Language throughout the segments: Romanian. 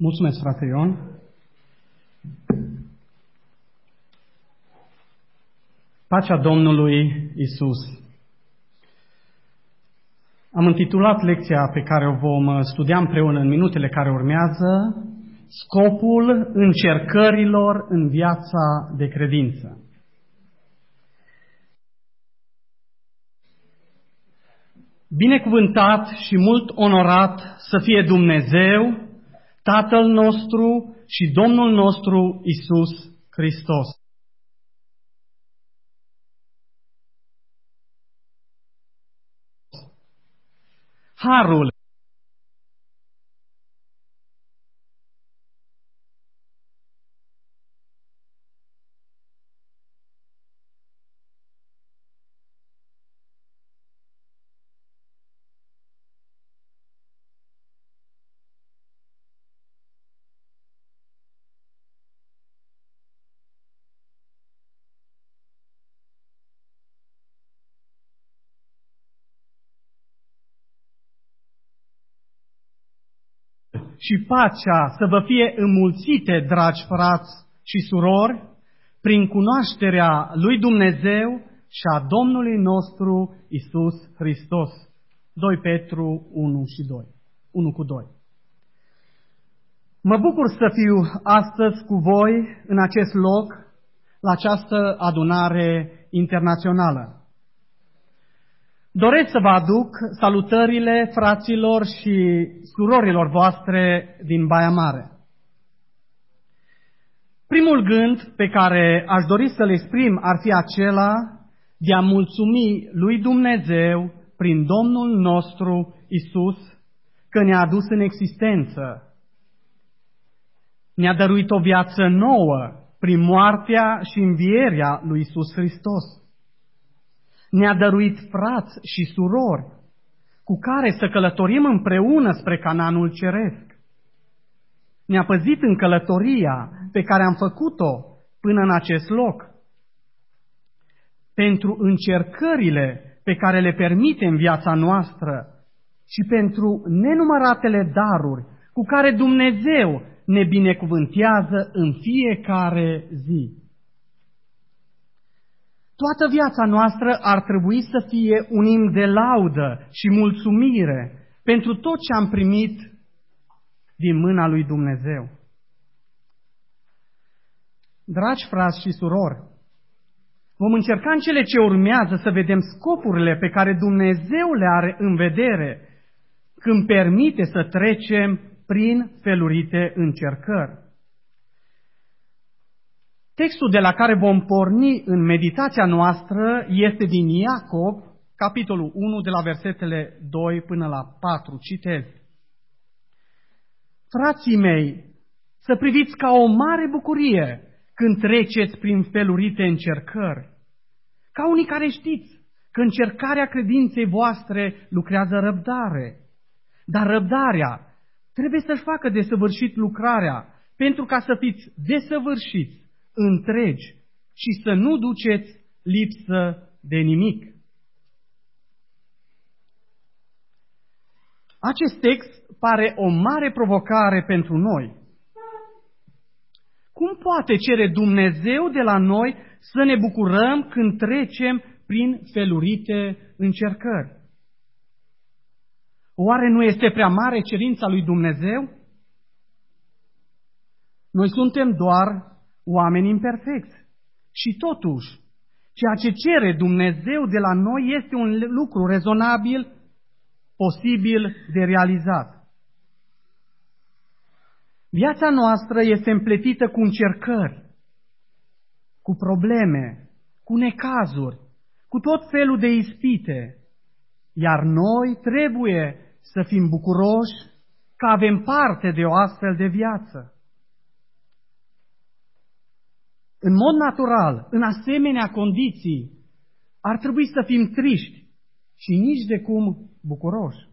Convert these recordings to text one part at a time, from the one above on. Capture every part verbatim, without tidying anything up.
Mulțumesc, frate Ion. Pacea Domnului Isus. Am intitulat lecția pe care o vom studia împreună în minutele care urmează, Scopul încercărilor în viața de credință. Binecuvântat și mult onorat să fie Dumnezeu, Tatăl nostru și Domnul nostru Isus Hristos. Harul și pacea să vă fie înmulțite, dragi frați și surori, prin cunoașterea lui Dumnezeu și a Domnului nostru Isus Hristos. doi Petru unu și doi. unu cu doi. Mă bucur să fiu astăzi cu voi în acest loc, la această adunare internațională. Doresc să vă aduc salutările fraților și surorilor voastre din Baia Mare. Primul gând pe care aș dori să-l exprim ar fi acela de a mulțumi lui Dumnezeu prin Domnul nostru Isus că ne-a adus în existență. Ne-a dăruit o viață nouă prin moartea și învierea lui Isus Hristos. Ne-a dăruit frați și surori cu care să călătorim împreună spre Canaanul Ceresc. Ne-a păzit în călătoria pe care am făcut-o până în acest loc. Pentru încercările pe care le permite în viața noastră și pentru nenumăratele daruri cu care Dumnezeu ne binecuvântează în fiecare zi. Toată viața noastră ar trebui să fie un imn de laudă și mulțumire pentru tot ce am primit din mâna lui Dumnezeu. Dragi frați și surori, vom încerca în cele ce urmează să vedem scopurile pe care Dumnezeu le are în vedere când permite să trecem prin felurite încercări. Textul de la care vom porni în meditația noastră este din Iacob, capitolul unu, de la versetele doi până la patru. Citez. Frații mei, să priviți ca o mare bucurie când treceți prin felurite încercări. Ca unii care știți că încercarea credinței voastre lucrează răbdare. Dar răbdarea trebuie să-și facă desăvârșit lucrarea, pentru ca să fiți desăvârșiți, întregi și să nu duceți lipsă de nimic. Acest text pare o mare provocare pentru noi. Cum poate cere Dumnezeu de la noi să ne bucurăm când trecem prin felurite încercări? Oare nu este prea mare cerința lui Dumnezeu? Noi suntem doar oameni imperfecți. Și totuși, ceea ce cere Dumnezeu de la noi este un lucru rezonabil, posibil de realizat. Viața noastră este împletită cu încercări, cu probleme, cu necazuri, cu tot felul de ispite, iar noi trebuie să fim bucuroși că avem parte de o astfel de viață. În mod natural, în asemenea condiții, ar trebui să fim triști și nici de cum bucuroși.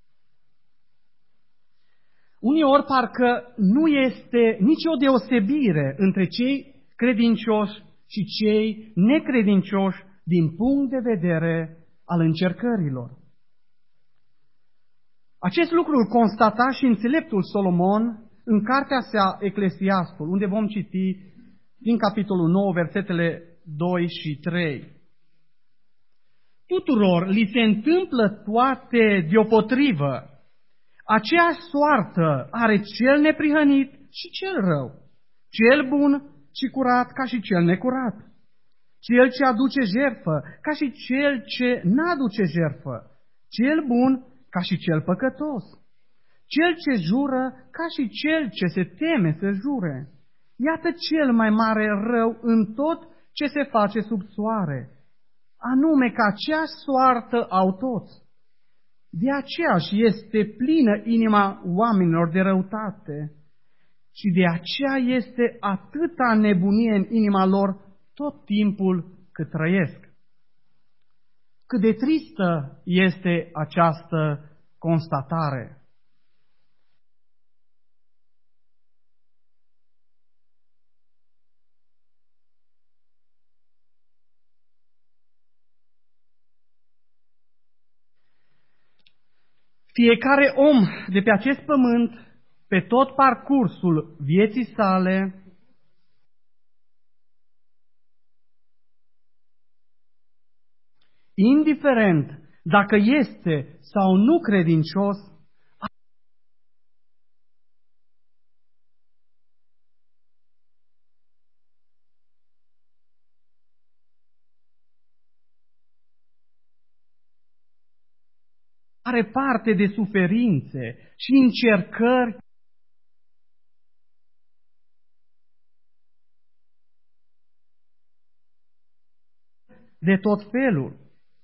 Uneori parcă nu este nicio deosebire între cei credincioși și cei necredincioși din punct de vedere al încercărilor. Acest lucru îl constata și înțeleptul Solomon în cartea sa Eclesiastul, unde vom citi din capitolul nouă, versetele doi și trei. Tuturor li se întâmplă toate deopotrivă. Aceeași soartă are cel neprihănit și cel rău, cel bun și curat ca și cel necurat, cel ce aduce jertfă ca și cel ce n-aduce jertfă, cel bun ca și cel păcătos, cel ce jură ca și cel ce se teme să jure. Iată cel mai mare rău în tot ce se face sub soare, anume că aceeași soartă au toți. De aceeași este plină inima oamenilor de răutate și de aceea este atâta nebunie în inima lor tot timpul cât trăiesc. Cât de tristă este această constatare. Fiecare om de pe acest pământ, pe tot parcursul vieții sale, indiferent dacă este sau nu credincios, are parte de suferințe și încercări de tot felul.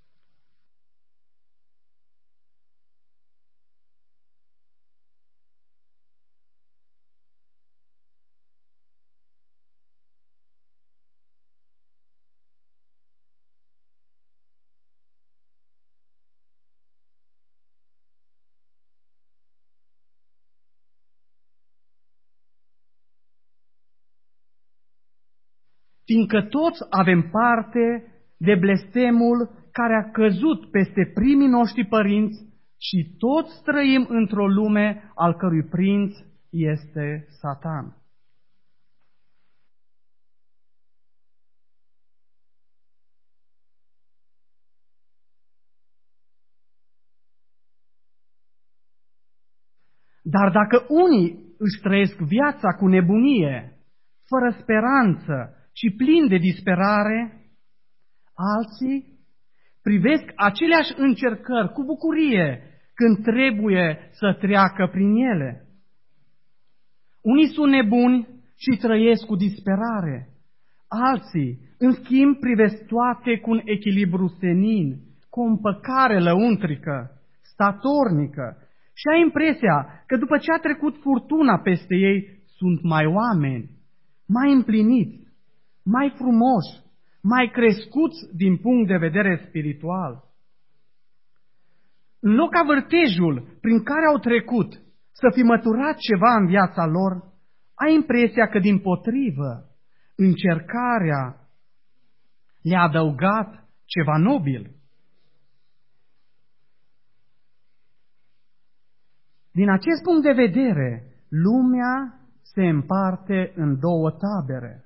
Fiindcă toți avem parte de blestemul care a căzut peste primii noștri părinți și toți trăim într-o lume al cărui prinț este Satan. Dar dacă unii își trăiesc viața cu nebunie, fără speranță și plin de disperare, alții privesc aceleași încercări cu bucurie când trebuie să treacă prin ele. Unii sunt nebuni și trăiesc cu disperare, alții, în schimb, privesc toate cu un echilibru senin, cu o împăcare lăuntrică, statornică, și ai impresia că după ce a trecut furtuna peste ei, sunt mai oameni, mai împliniți, mai frumoși, mai crescuți din punct de vedere spiritual. În loc ca vârtejul prin care au trecut să fi măturat ceva în viața lor, ai impresia că, dimpotrivă, încercarea le-a adăugat ceva nobil. Din acest punct de vedere, lumea se împarte în două tabere.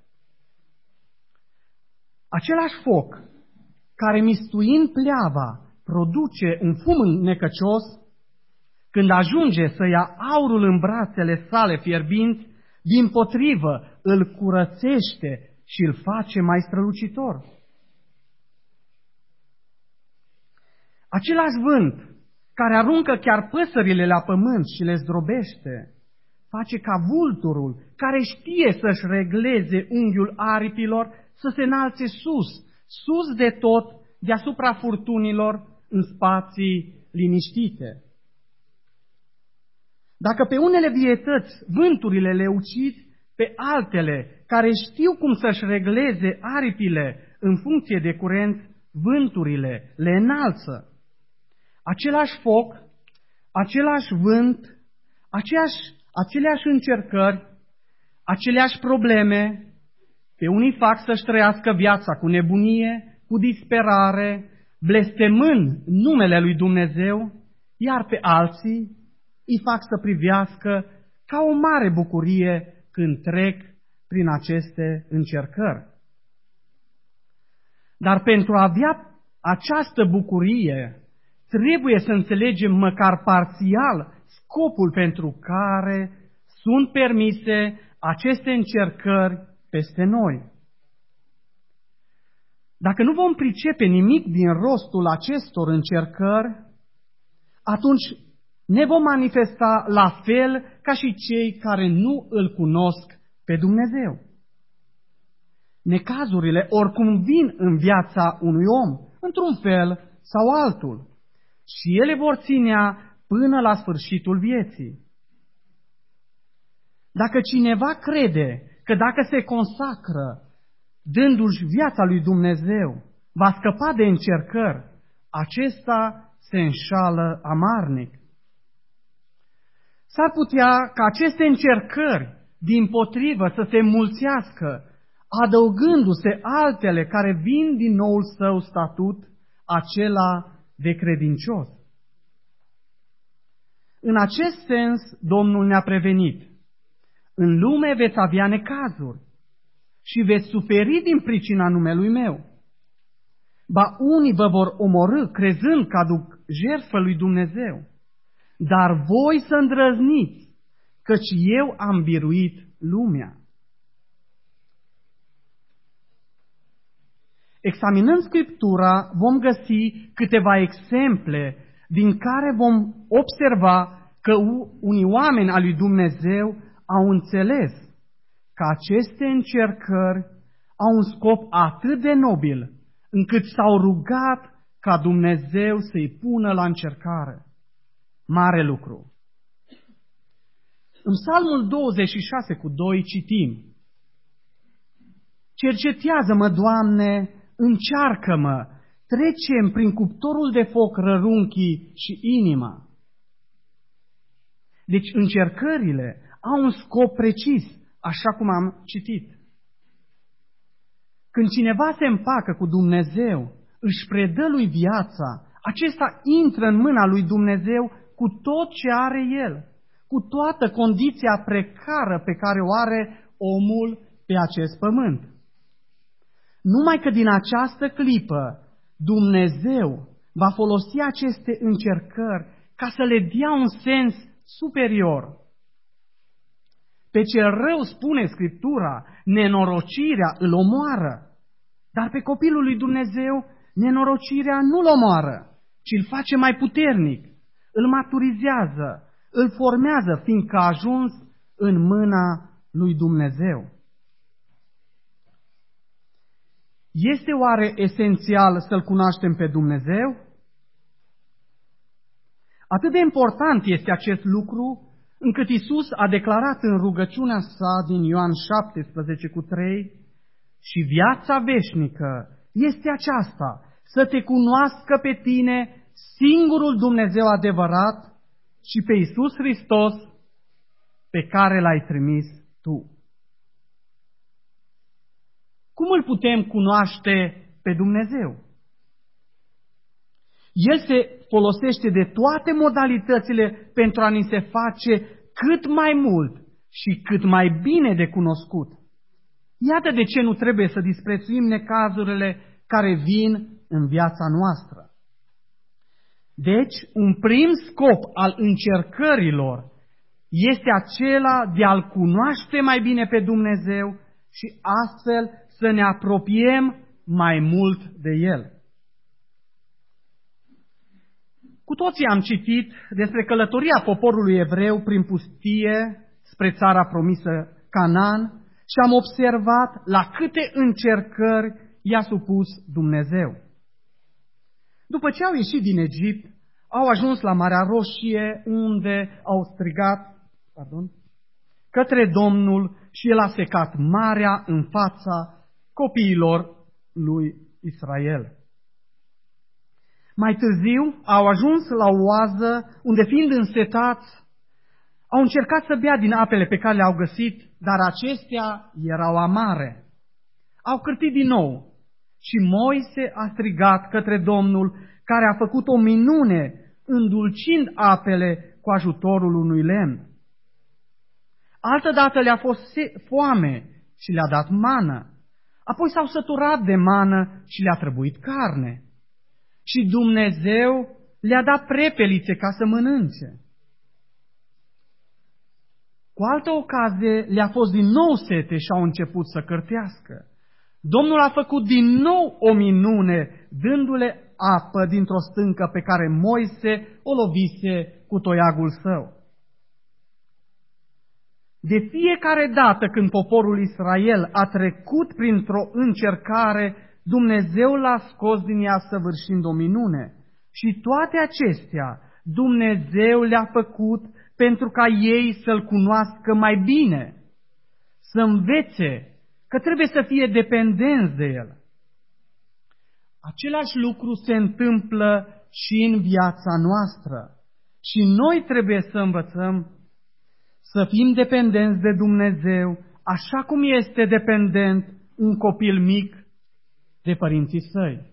Același foc care, mistuind pleava, produce un fum necăcios, când ajunge să ia aurul în brațele sale fierbinți, dimpotrivă îl curățește și îl face mai strălucitor. Același vânt care aruncă chiar păsările la pământ și le zdrobește, face ca vulturul care știe să-și regleze unghiul aripilor să se înalțe sus, sus de tot, deasupra furtunilor, în spații liniștite. Dacă pe unele vietăți vânturile le ucid, pe altele, care știu cum să-și regleze aripile în funcție de curent, vânturile le înalță. Același foc, același vânt, aceeași, aceleași încercări, aceleași probleme, pe unii fac să-și trăiască viața cu nebunie, cu disperare, blestemând numele lui Dumnezeu, iar pe alții îi fac să privească ca o mare bucurie când trec prin aceste încercări. Dar pentru a avea această bucurie, trebuie să înțelegem măcar parțial scopul pentru care sunt permise aceste încercări peste noi. Dacă nu vom pricepe nimic din rostul acestor încercări, atunci ne vom manifesta la fel ca și cei care nu îl cunosc pe Dumnezeu. Necazurile oricum vin în viața unui om, într-un fel sau altul, și ele vor ținea până la sfârșitul vieții. Dacă cineva crede că dacă se consacră, dându-și viața lui Dumnezeu, va scăpa de încercări, acesta se înșală amarnic. S-ar putea ca aceste încercări, dimpotrivă, să se înmulțească, adăugându-se altele care vin din noul său statut, acela de credincios. În acest sens, Domnul ne-a prevenit. În lume veți avea necazuri și veți suferi din pricina numelui meu. Ba unii vă vor omorî crezând că aduc jertfă lui Dumnezeu, dar voi să îndrăzniți, căci eu am biruit lumea. Examinând Scriptura, vom găsi câteva exemple din care vom observa că unii oameni al lui Dumnezeu au înțeles că aceste încercări au un scop atât de nobil, încât s-au rugat ca Dumnezeu să-i pună la încercare. Mare lucru! În Psalmul douăzeci și șase cu doi citim: Cercetează-mă, Doamne, încearcă-mă, trecem prin cuptorul de foc rărunchii și inima. Deci încercările au un scop precis, așa cum am citit. Când cineva se împacă cu Dumnezeu, își predă lui viața, acesta intră în mâna lui Dumnezeu cu tot ce are el, cu toată condiția precară pe care o are omul pe acest pământ. Numai că din această clipă Dumnezeu va folosi aceste încercări ca să le dea un sens superior. Pe cel rău, spune Scriptura, nenorocirea îl omoară, dar pe copilul lui Dumnezeu nenorocirea nu-l omoară, ci îl face mai puternic, îl maturizează, îl formează, fiindcă a ajuns în mâna lui Dumnezeu. Este oare esențial să-L cunoaștem pe Dumnezeu? Atât de important este acest lucru, încât Iisus a declarat în rugăciunea sa din Ioan șaptesprezece cu trei: și viața veșnică este aceasta, să te cunoască pe tine, singurul Dumnezeu adevărat, și pe Iisus Hristos, pe care L-ai trimis tu. Cum îl putem cunoaște pe Dumnezeu? El se folosește de toate modalitățile pentru a ni se face cât mai mult și cât mai bine de cunoscut. Iată de ce nu trebuie să disprețuim necazurile care vin în viața noastră. Deci, un prim scop al încercărilor este acela de a-L cunoaște mai bine pe Dumnezeu și astfel să ne apropiem mai mult de El. Cu toții am citit despre călătoria poporului evreu prin pustie spre țara promisă Canaan și am observat la câte încercări i-a supus Dumnezeu. După ce au ieșit din Egipt, au ajuns la Marea Roșie, unde au strigat pardon, către Domnul și El a secat marea în fața copiilor lui Israel. Mai târziu au ajuns la o oază unde, fiind însetați, au încercat să bea din apele pe care le-au găsit, dar acestea erau amare. Au cârtit din nou și Moise a strigat către Domnul, care a făcut o minune, îndulcind apele cu ajutorul unui lemn. Altădată le-a fost foame și le-a dat mană. Apoi s-au săturat de mană și le-a trebuit carne. Și Dumnezeu le-a dat prepelițe ca să mănânce. Cu altă ocazie le-a fost din nou sete și au început să cârtească. Domnul a făcut din nou o minune, dându-le apă dintr-o stâncă pe care Moise o lovise cu toiagul său. De fiecare dată când poporul Israel a trecut printr-o încercare, Dumnezeu l-a scos din ea săvârșind o minune. Și toate acestea Dumnezeu le-a făcut pentru ca ei să-L cunoască mai bine, să învețe că trebuie să fie dependenți de El. Același lucru se întâmplă și în viața noastră. Și noi trebuie să învățăm să fim dependenți de Dumnezeu, așa cum este dependent un copil mic de părinții săi.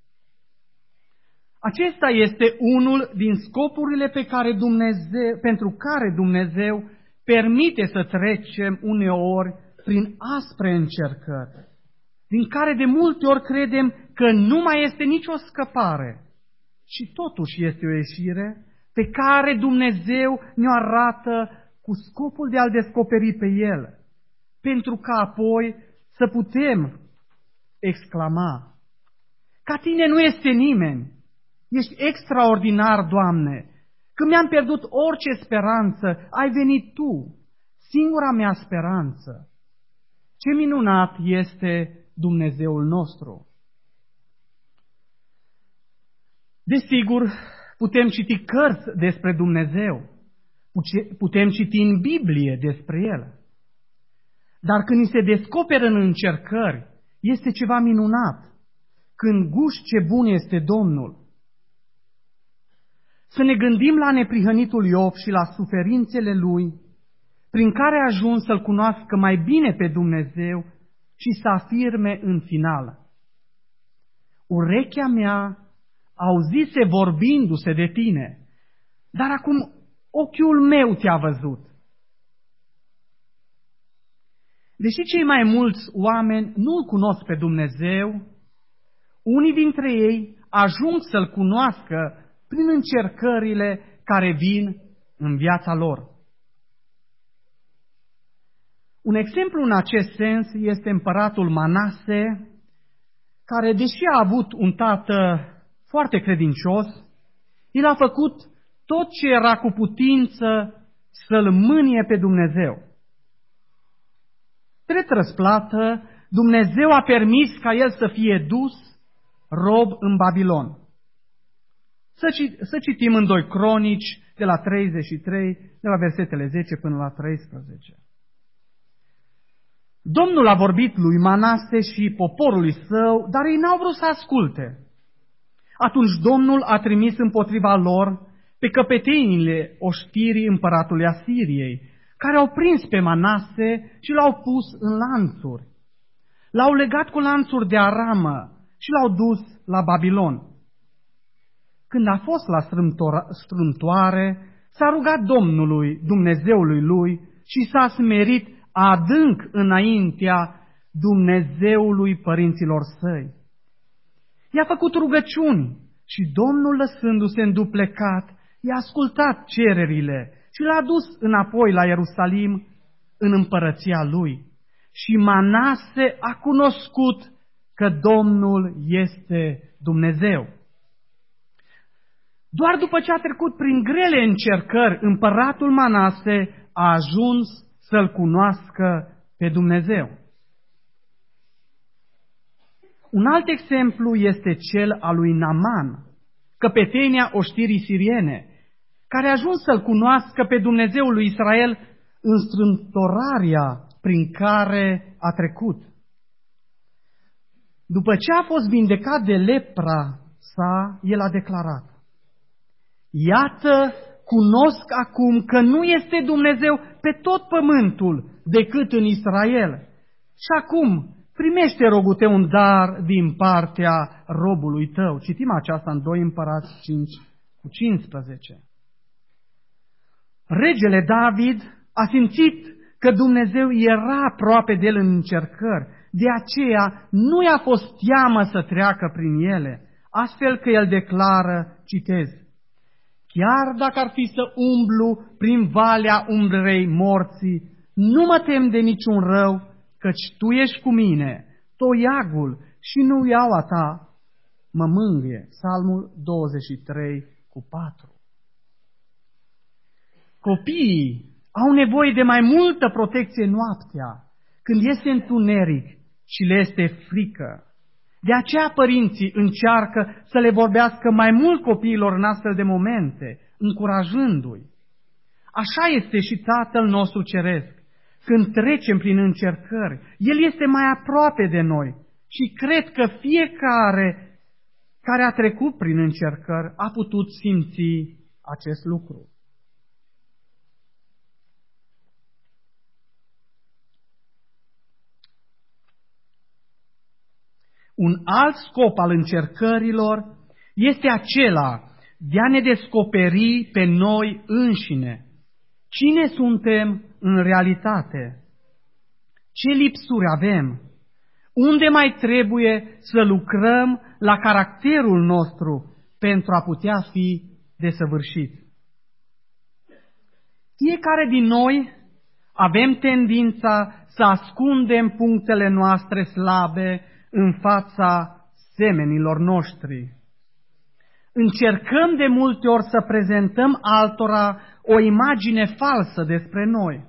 Acesta este unul din scopurile pe care Dumnezeu, pentru care Dumnezeu permite să trecem uneori prin aspre încercări, din care de multe ori credem că nu mai este nicio scăpare. Și totuși este o ieșire pe care Dumnezeu ne-o arată cu scopul de a-L descoperi pe El, pentru ca apoi să putem exclama: ca Tine nu este nimeni, ești extraordinar, Doamne, când mi-am pierdut orice speranță, ai venit Tu, singura mea speranță. Ce minunat este Dumnezeul nostru! Desigur, putem citi cărți despre Dumnezeu, putem citi în Biblie despre El. Dar când ni se descoperă în încercări, este ceva minunat, când guști ce bun este Domnul. Să ne gândim la neprihănitul Iov și la suferințele lui, prin care a ajuns să-L cunoască mai bine pe Dumnezeu și să afirme în final: urechea mea auzise vorbindu-se de tine, dar acum ochiul meu te-a văzut. Deși cei mai mulți oameni nu-L cunosc pe Dumnezeu, unii dintre ei ajung să-L cunoască prin încercările care vin în viața lor. Un exemplu în acest sens este împăratul Manase, care, deși a avut un tată foarte credincios, el a făcut tot ce era cu putință să-L mânie pe Dumnezeu. Drept răsplată, Dumnezeu a permis ca el să fie dus rob în Babilon. Să, ci, să citim în doi Cronici, de la treizeci și trei, de la versetele zece până la treisprezece. Domnul a vorbit lui Manase și poporului său, dar ei n-au vrut să asculte. Atunci Domnul a trimis împotriva lor pe căpetenile oștirii împăratului Asiriei, care au prins pe Manase și l-au pus în lanțuri. L-au legat cu lanțuri de aramă și l-au dus la Babilon. Când a fost la strâmtoare, s-a rugat Domnului, Dumnezeului lui, și s-a smerit adânc înaintea Dumnezeului părinților săi. I-a făcut rugăciuni și Domnul, lăsându-se înduplecat, i-a ascultat cererile și l-a dus înapoi la Ierusalim, în împărăția lui. Și Manase a cunoscut că Domnul este Dumnezeu. Doar după ce a trecut prin grele încercări, împăratul Manase a ajuns să-L cunoască pe Dumnezeu. Un alt exemplu este cel al lui Naaman, căpetenia oștirii siriene, care a ajuns să-L cunoască pe Dumnezeul lui Israel în strâmtorarea prin care a trecut. După ce a fost vindecat de lepra sa, el a declarat: iată, cunosc acum că nu este Dumnezeu pe tot pământul decât în Israel. Și acum primește, rogu-te, un dar din partea robului tău. Citim aceasta în doi Împărați cinci cu cincisprezece. Regele David a simțit că Dumnezeu era aproape de el în încercări, de aceea nu i-a fost teamă să treacă prin ele, astfel că el declară, citez, chiar dacă ar fi să umblu prin valea umbrei morții, nu mă tem de niciun rău, căci Tu ești cu mine, toiagul și nuiaua Ta mă mângâie. Psalmul douăzeci și trei cu patru. Copiii au nevoie de mai multă protecție noaptea, când este întuneric și le este frică. De aceea părinții încearcă să le vorbească mai mult copiilor în astfel de momente, încurajându-i. Așa este și Tatăl nostru Ceresc. Când trecem prin încercări, El este mai aproape de noi și cred că fiecare care a trecut prin încercări a putut simți acest lucru. Un alt scop al încercărilor este acela de a ne descoperi pe noi înșine. Cine suntem în realitate? Ce lipsuri avem? Unde mai trebuie să lucrăm la caracterul nostru pentru a putea fi desăvârșit? Fiecare din noi avem tendința să ascundem punctele noastre slabe în fața semenilor noștri. Încercăm de multe ori să prezentăm altora o imagine falsă despre noi.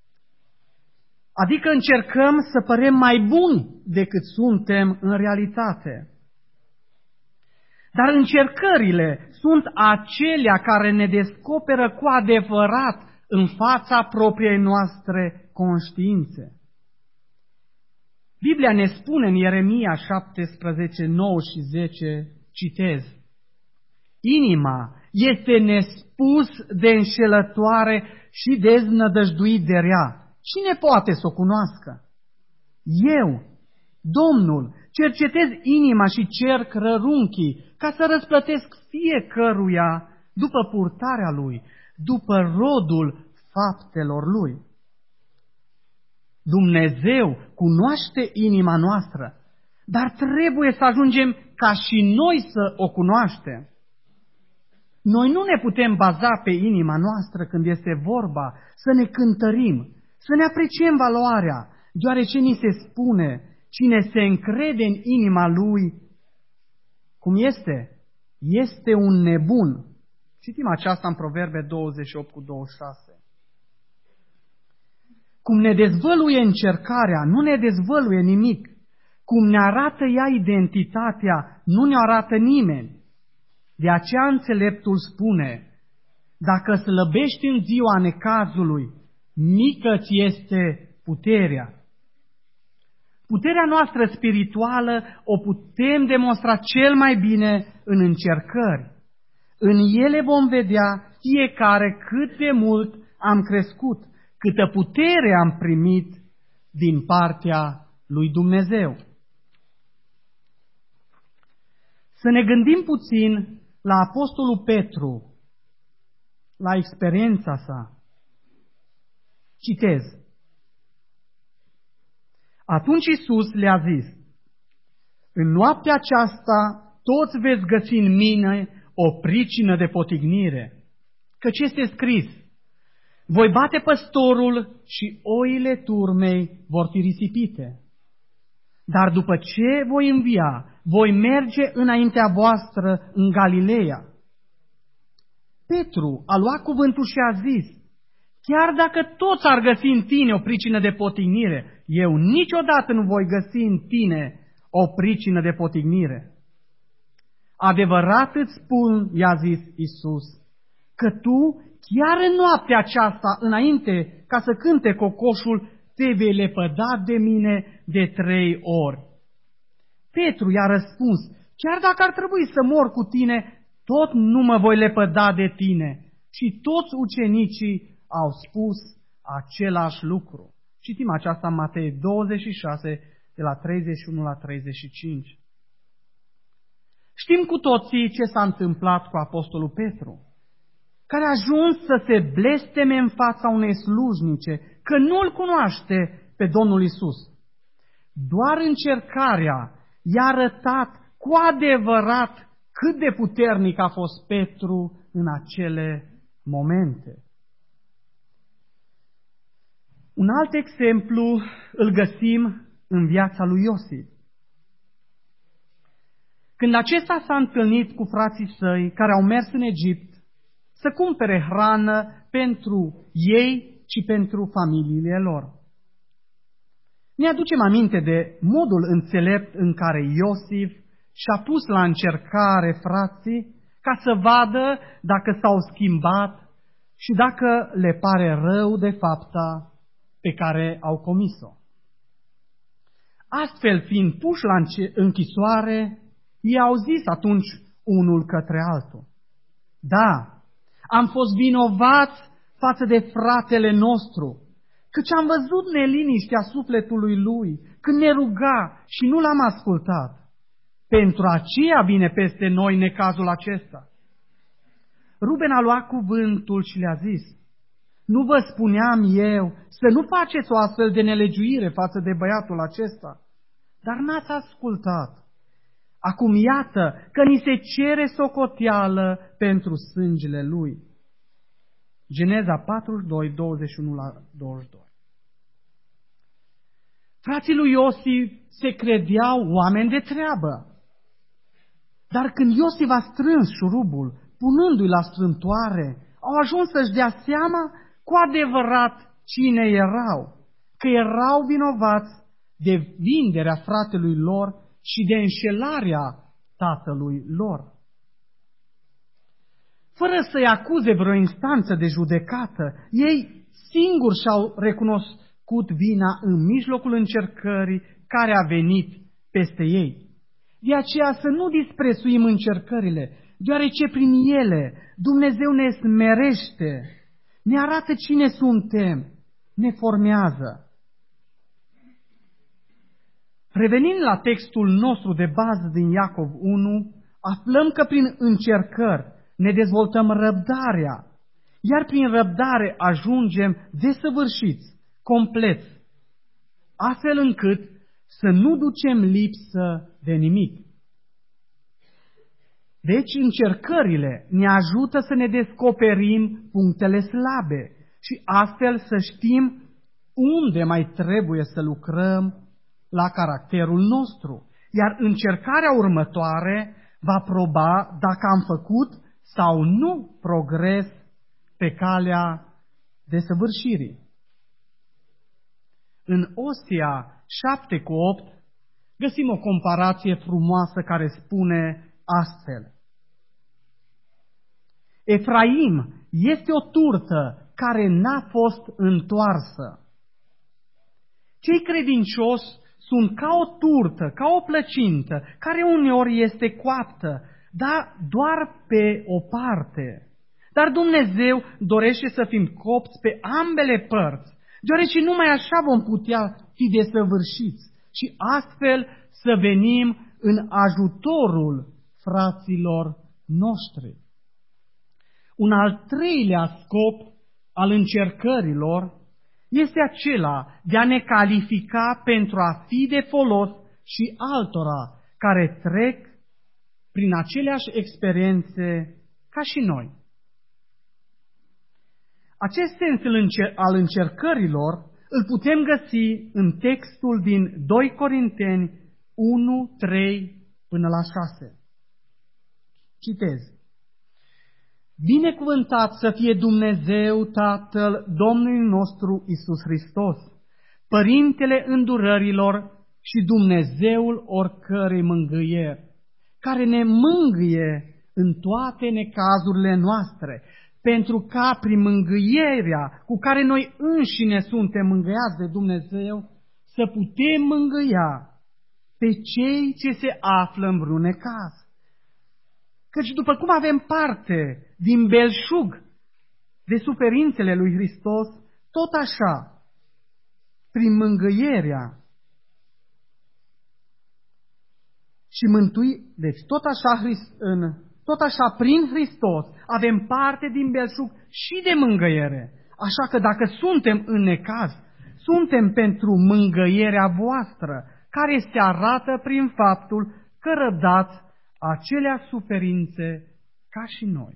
Adică încercăm să părem mai buni decât suntem în realitate. Dar încercările sunt acelea care ne descoperă cu adevărat în fața propriei noastre conștiințe. Biblia ne spune în Ieremia șaptesprezece, nouă și zece, citez, inima este nespus de înșelătoare și deznădăjduit de rea. Cine poate să o cunoască? Eu, Domnul, cercetez inima și cerc rărunchii ca să răsplătesc fiecăruia după purtarea lui, după rodul faptelor lui. Dumnezeu cunoaște inima noastră, dar trebuie să ajungem ca și noi să o cunoaștem. Noi nu ne putem baza pe inima noastră când este vorba să ne cântărim, să ne apreciem valoarea, deoarece ni se spune, cine se încrede în inima lui, cum este? Este un nebun. Citim aceasta în Proverbe douăzeci și opt cu douăzeci și șase. Cum ne dezvăluie încercarea, nu ne dezvăluie nimic. Cum ne arată ea identitatea, nu ne arată nimeni. De aceea înțeleptul spune, dacă slăbești în ziua necazului, mică ți este puterea. Puterea noastră spirituală o putem demonstra cel mai bine în încercări. În ele vom vedea fiecare cât de mult am crescut, câtă putere am primit din partea lui Dumnezeu. Să ne gândim puțin la Apostolul Petru, la experiența sa. Citez. Atunci Iisus le-a zis, în noaptea aceasta toți veți găsi în mine o pricină de potignire, căci este scris, voi bate păstorul și oile turmei vor fi risipite. Dar după ce voi învia, voi merge înaintea voastră în Galileea. Petru a luat cuvântul și a zis, chiar dacă toți ar găsi în tine o pricină de potignire, eu niciodată nu voi găsi în tine o pricină de potignire. Adevărat îți spun, i-a zis Iisus, că tu, chiar în noaptea aceasta, înainte ca să cânte cocoșul, te vei lepăda de mine de trei ori. Petru i-a răspuns, chiar dacă ar trebui să mor cu tine, tot nu mă voi lepăda de tine. Și toți ucenicii au spus același lucru. Citim aceasta în Matei douăzeci și șase, de la treizeci și unu la treizeci și cinci. Știm cu toții ce s-a întâmplat cu Apostolul Petru, care a ajuns să se blesteme în fața unei slujnice că nu-L cunoaște pe Domnul Isus. Doar încercarea i-a arătat cu adevărat cât de puternic a fost Petru în acele momente. Un alt exemplu îl găsim în viața lui Iosif. Când acesta s-a întâlnit cu frații săi care au mers în Egipt să cumpere hrană pentru ei și pentru familiile lor. Ne aducem aminte de modul înțelept în care Iosif și-a pus la încercare frații ca să vadă dacă s-au schimbat și dacă le pare rău de fapta pe care au comis-o. Astfel, fiind puși la închisoare, ei au zis atunci unul către altul: da, am fost vinovați față de fratele nostru, căci am văzut neliniștea sufletului lui când ne ruga și nu l-am ascultat. Pentru aceea vine peste noi necazul acesta. Ruben a luat cuvântul și le-a zis: nu vă spuneam eu să nu faceți o astfel de nelegiuire față de băiatul acesta? Dar n-ați ascultat. Acum iată că ni se cere socoteală pentru sângele lui. Geneza patruzeci și doi, douăzeci și unu la douăzeci și doi. Frații lui Iosif se credeau oameni de treabă. Dar când Iosif a strâns șurubul, punându-i la strântoare, au ajuns să-și dea seama cu adevărat cine erau, că erau vinovați de vinderea fratelui lor și de înșelarea tatălui lor. Fără să-i acuze vreo instanță de judecată, ei singuri și-au recunoscut vina în mijlocul încercării care a venit peste ei. De aceea să nu disprețuim încercările, deoarece prin ele Dumnezeu ne smerește, ne arată cine suntem, ne formează. Revenind la textul nostru de bază din Iacov unu, aflăm că prin încercări ne dezvoltăm răbdarea, iar prin răbdare ajungem desăvârșiți, compleți, astfel încât să nu ducem lipsă de nimic. Deci încercările ne ajută să ne descoperim punctele slabe și astfel să știm unde mai trebuie să lucrăm la caracterul nostru, iar încercarea următoare va proba dacă am făcut sau nu progres pe calea desăvârșirii. În Osea șapte cu opt găsim o comparație frumoasă care spune astfel: Efraim este o turtă care n-a fost întoarsă. Cei credincioși sunt ca o turtă, ca o plăcintă, care uneori este coaptă, dar doar pe o parte. Dar Dumnezeu dorește să fim copți pe ambele părți, deoarece numai așa vom putea fi desăvârșiți și astfel să venim în ajutorul fraților noștri. Un al treilea scop al încercărilor este acela de a ne califica pentru a fi de folos și altora care trec prin aceleași experiențe ca și noi. Acest sens al încercărilor îl putem găsi în textul din doi Corinteni unu, trei până la șase. Citez. Binecuvântat să fie Dumnezeu Tatăl Domnului nostru Iisus Hristos, Părintele îndurărilor și Dumnezeul oricărei mângâieri, care ne mângâie în toate necazurile noastre, pentru ca prin mângâierea cu care noi înșine suntem mângâiați de Dumnezeu, să putem mângâia pe cei ce se află în vreun necaz. Căci după cum avem parte din belșug de suferințele lui Hristos, tot așa, prin mângâierea și mântui, deci tot așa, în, tot așa prin Hristos avem parte din belșug și de mângâiere, Așa că dacă suntem în necaz, suntem pentru mângâierea voastră, care se arată prin faptul că răbdați acelea suferințe ca și noi.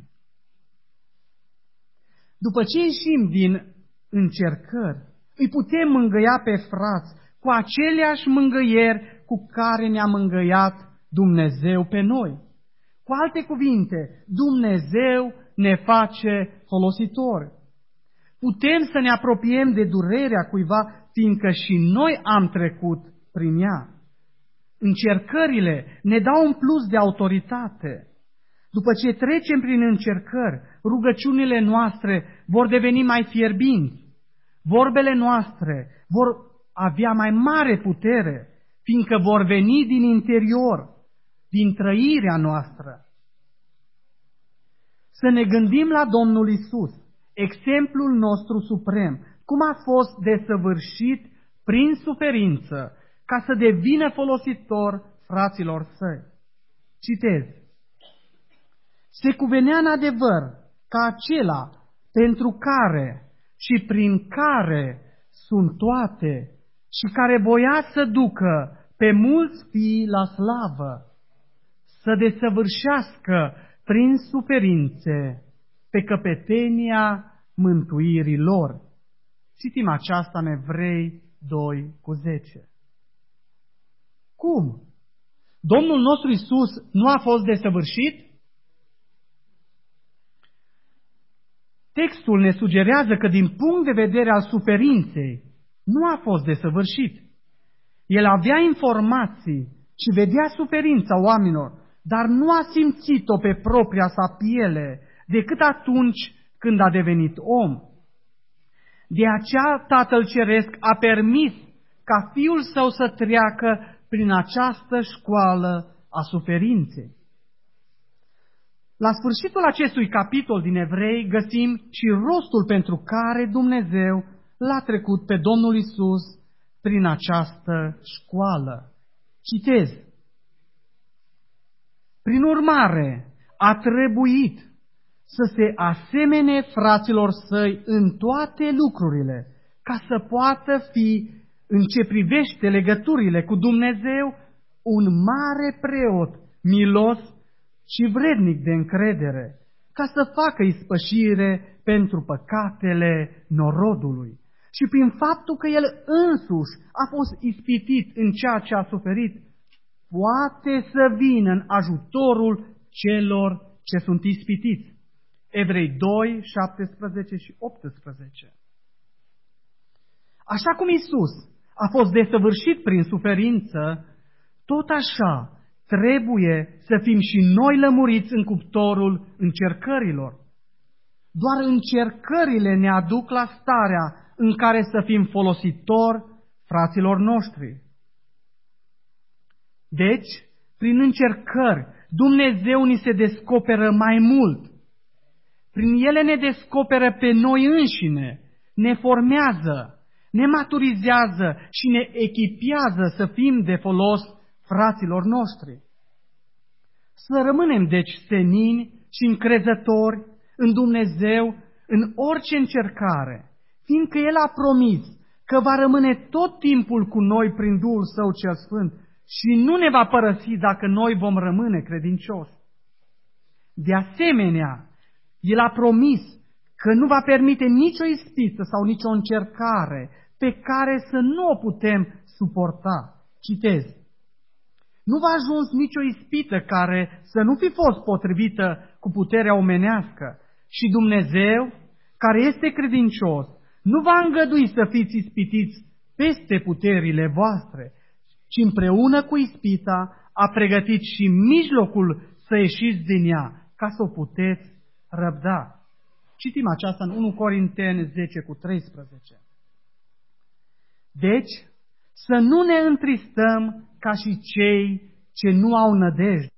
După ce ieșim din încercări, îi putem mângâia pe frați cu aceleași mângâieri cu care ne-a mângâiat Dumnezeu pe noi. Cu alte cuvinte, Dumnezeu ne face folositori. Putem să ne apropiem de durerea cuiva, fiindcă și noi am trecut prin ea. Încercările ne dau un plus de autoritate. După ce trecem prin încercări, rugăciunile noastre vor deveni mai fierbinți. Vorbele noastre vor avea mai mare putere, fiindcă vor veni din interior, din trăirea noastră. Să ne gândim la Domnul Isus, exemplul nostru suprem, cum a fost desăvârșit prin suferință, ca să devină folositor fraților săi. Citez. Se cuvenea în adevăr ca acela pentru care și prin care sunt toate și care voia să ducă pe mulți fii la slavă, să desăvârșească prin suferințe pe căpetenia mântuirii lor. Citim aceasta în Evrei doi cu zece. Cum? Domnul nostru Isus nu a fost desăvârșit? Textul ne sugerează că din punct de vedere al suferinței nu a fost desăvârșit. El avea informații și vedea suferința oamenilor, dar nu a simțit-o pe propria sa piele decât atunci când a devenit om. De aceea Tatăl Ceresc a permis ca Fiul Său să treacă prin această școală a suferinței. La sfârșitul acestui capitol din Evrei găsim și rostul pentru care Dumnezeu l-a trecut pe Domnul Isus prin această școală. Citez. Prin urmare, a trebuit să se asemene fraților săi în toate lucrurile, ca să poată fi, în ce privește legăturile cu Dumnezeu, un mare preot, milos și vrednic de încredere, ca să facă ispășire pentru păcatele norodului. Și prin faptul că el însuși a fost ispitit în ceea ce a suferit, poate să vină în ajutorul celor ce sunt ispitiți. Evrei doi, șaptesprezece și optsprezece. Așa cum Isus a fost desăvârșit prin suferință, tot așa trebuie să fim și noi lămuriți în cuptorul încercărilor. Doar încercările ne aduc la starea în care să fim folositori fraților noștri. Deci, prin încercări, Dumnezeu ni se descoperă mai mult. Prin ele ne descoperă pe noi înșine, ne formează, ne maturizează și ne echipează să fim de folos fraților noștri. Să rămânem deci senini și încrezători în Dumnezeu în orice încercare, fiindcă El a promis că va rămâne tot timpul cu noi prin Duhul Său cel Sfânt și nu ne va părăsi dacă noi vom rămâne credincioși. De asemenea, El a promis că nu va permite nicio ispiță sau nicio încercare pe care să nu o putem suporta. Citez. Nu v-a ajuns nicio ispită care să nu fi fost potrivită cu puterea omenească și Dumnezeu, care este credincios, nu va îngădui să fiți ispitiți peste puterile voastre, ci împreună cu ispita a pregătit și mijlocul să ieșiți din ea, ca să o puteți răbda. Citim aceasta în unu Corinteni zece cu treisprezece. Deci, să nu ne întristăm ca și cei ce nu au nădejde,